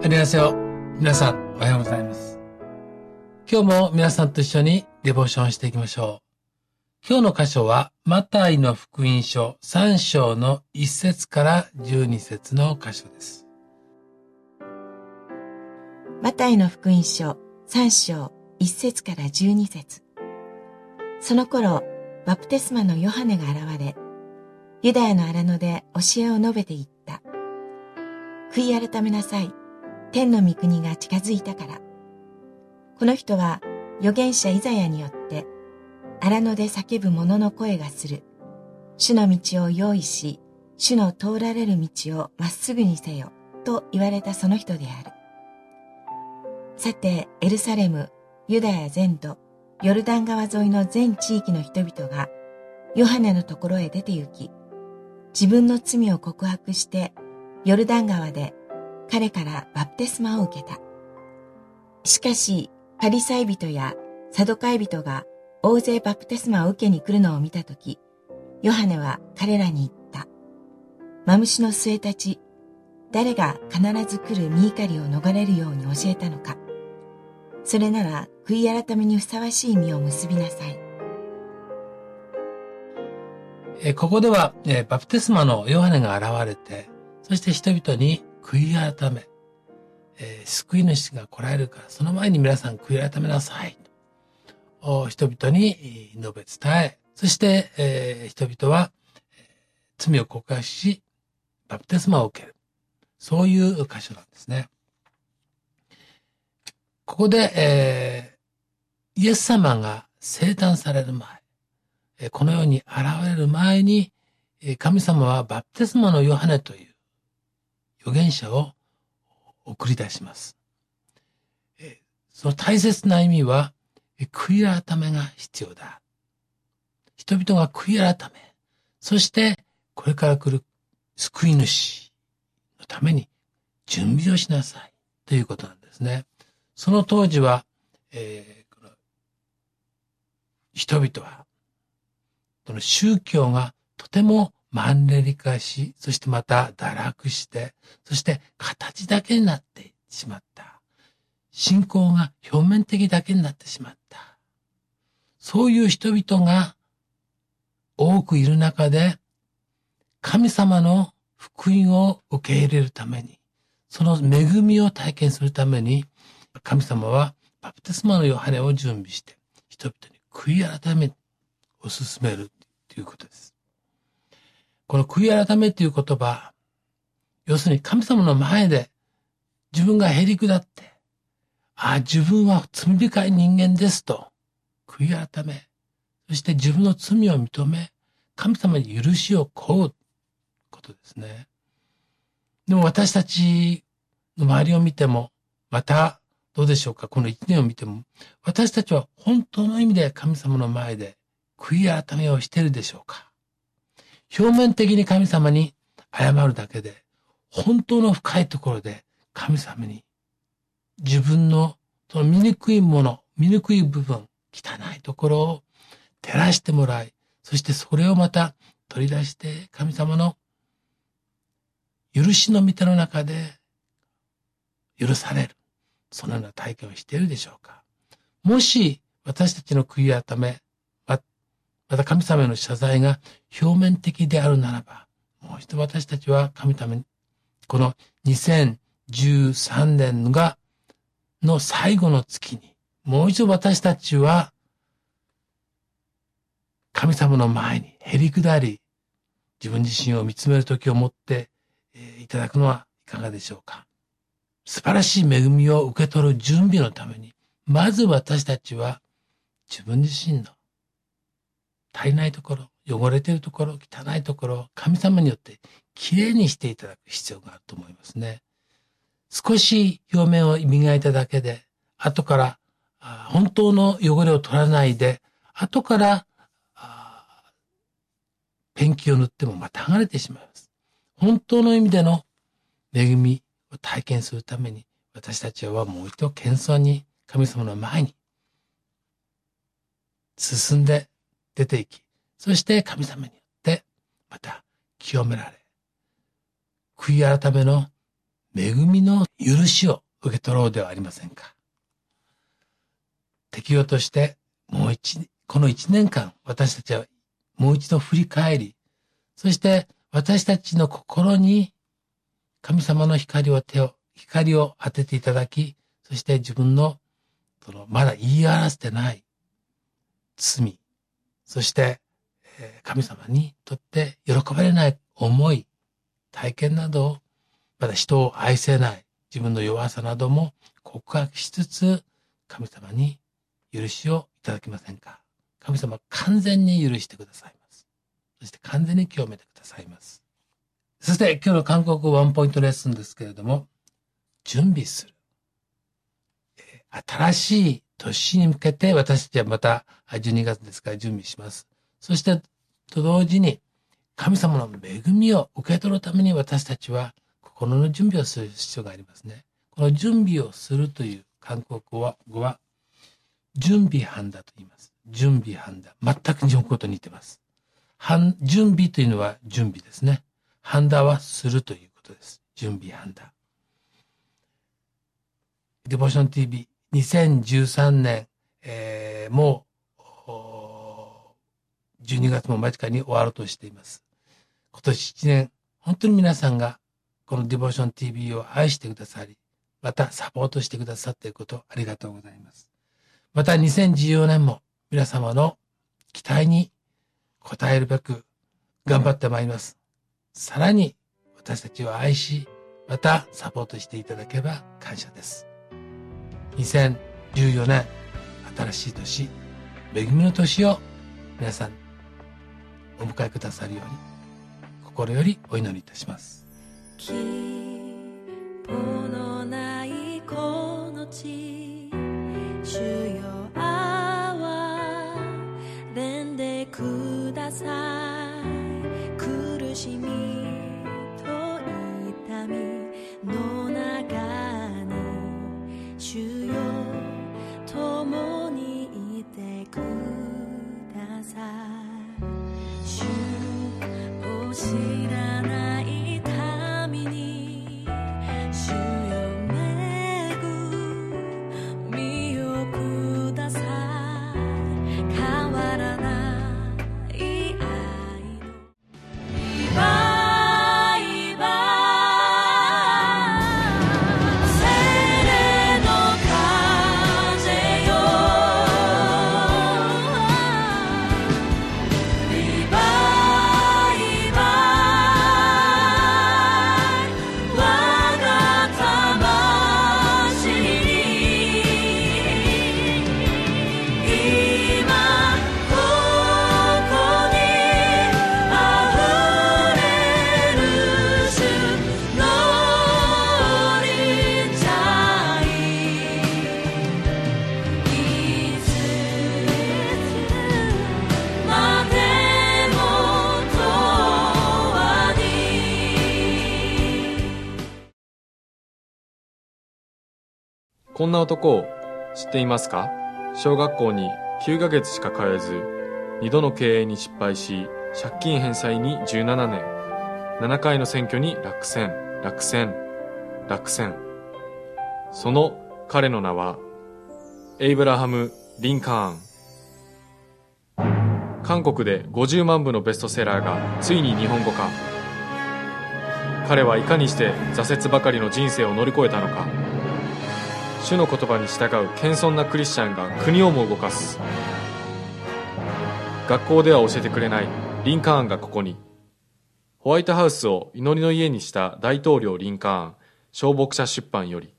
안녕하세요。皆さん、おはようございます。今日も皆さんと一緒にデボーションしていきましょう。今日の箇所は、マタイの福音書3章の1節から12節の箇所です。 マタイの福音書3章1節から12節。その頃、バプテスマのヨハネが現れ、ユダヤの荒野で教えを述べていった。悔い改めなさい。天の御国が近づいたから。この人は預言者イザヤによって荒野で叫ぶ者の声がする。主の道を用意し、主の通られる道をまっすぐにせよと言われたその人である。さて、エルサレム、ユダヤ全土、ヨルダン川沿いの全地域の人々がヨハネのところへ出て行き、自分の罪を告白してヨルダン川で彼からバプテスマを受けた。しかし、パリサイ人やサドカイ人が大勢バプテスマを受けに来るのを見たとき、ヨハネは彼らに言った。マムシの末たち、誰が必ず来る御怒りを逃れるように教えたのか。それなら悔い改めにふさわしい実を結びなさい。 ここでは、バプテスマのヨハネが現れて、そして人々に悔い改め、救い主が来られるから、その前に皆さん悔い改めなさいと、人々に述べ伝え、そして、人々は、罪を告白し、バプテスマを受ける。そういう箇所なんですね。ここで、イエス様が生誕される前、この世に現れる前に、神様はバプテスマのヨハネという預言者を送り出します。その大切な意味は、悔い改めが必要だ。人々が悔い改め、そしてこれから来る救い主のために準備をしなさいということなんですね。その当時は、人々は、その宗教がとてもマンネリ化し、そしてまた堕落して、そして形だけになってしまった。信仰が表面的だけになってしまった。そういう人々が多くいる中で、神様の福音を受け入れるために、その恵みを体験するために、神様はバプテスマのヨハネを準備して、人々に悔い改めを進めるということです。この悔い改めという言葉、要するに神様の前で自分がへり下って、自分は罪深い人間ですと、悔い改め、そして自分の罪を認め、神様に許しを請うことですね。でも私たちの周りを見ても、またどうでしょうか、この一年を見ても、私たちは本当の意味で神様の前で悔い改めをしているでしょうか。表面的に神様に謝るだけで、本当の深いところで神様に自分のその醜いもの、醜い部分、汚いところを照らしてもらい、そしてそれをまた取り出して神様の許しの御手の中で許される。そのような体験をしているでしょうか。もし私たちの悔い改め、また神様への謝罪が表面的であるならば、もう一度私たちは神様に、この2013年の最後の月に、もう一度私たちは神様の前にへり下り、自分自身を見つめる時を持っていただくのはいかがでしょうか。素晴らしい恵みを受け取る準備のために、まず私たちは自分自身の足りないところ、汚れているところ、汚いところを神様によってきれいにしていただく必要があると思いますね。少し表面を磨いただけで、後から本当の汚れを取らないで、後からペンキを塗ってもまた剥がれてしまいます。本当の意味での恵みを体験するために、私たちはもう一度謙遜に神様の前に進んで出ていき、そして神様によってまた清められ、悔い改めの恵みの許しを受け取ろうではありませんか。適用として、この1年間、私たちはもう一度振り返り、そして私たちの心に神様の光を当てていただき、そして自分のまだ言い表せてない罪、そして神様にとって喜ばれない思い、体験などを、まだ人を愛せない自分の弱さなども告白しつつ、神様に許しをいただけませんか。神様は完全に許してくださいます。そして完全に清めてくださいます。そして今日の韓国語ワンポイントレッスンですけれども、準備する。新しい年に向けて私たちはまた12月ですから準備します。そしてと同時に神様の恵みを受け取るために私たちは心の準備をする必要がありますね。この準備をするという韓国語は準備班だと言います。準備班だ。全く日本語と似てます。準備というのは準備ですね。班だはするということです。準備班だ。デボーション TV 2013年、もう12月も間近に終わろうとしています。今年1年、本当に皆さんがこのデボーション TV を愛してくださり、またサポートしてくださっていることありがとうございます。また2014年も皆様の期待に応えるべく頑張ってまいります。さらに私たちを愛し、またサポートしていただければ感謝です。2014年、新しい年、恵みの年を皆さんお迎えくださるように心よりお祈りいたします。 希望のないこの地、主よ憐れんでください。苦しみと痛みの中に主よ共にいてください。主を知らない民に主よ恵みをください。変わらない愛のリバイバル、精霊の風よ、リバイバル、我が魂に今ここにあふれる主の臨在、いつまでも永遠に。 こんな男を知っていますか？小学校に9ヶ月しか通えず、2度の経営に失敗し、借金返済に17年、7回の選挙に落選。その彼の名は、エイブラハム・リンカーン。韓国で50万部のベストセラーがついに日本語化。彼はいかにして挫折ばかりの人生を乗り越えたのか。主の言葉に従う謙遜なクリスチャンが国をも動かす。学校では教えてくれないリンカーンがここに。ホワイトハウスを祈りの家にした大統領リンカーン、小牧者出版より。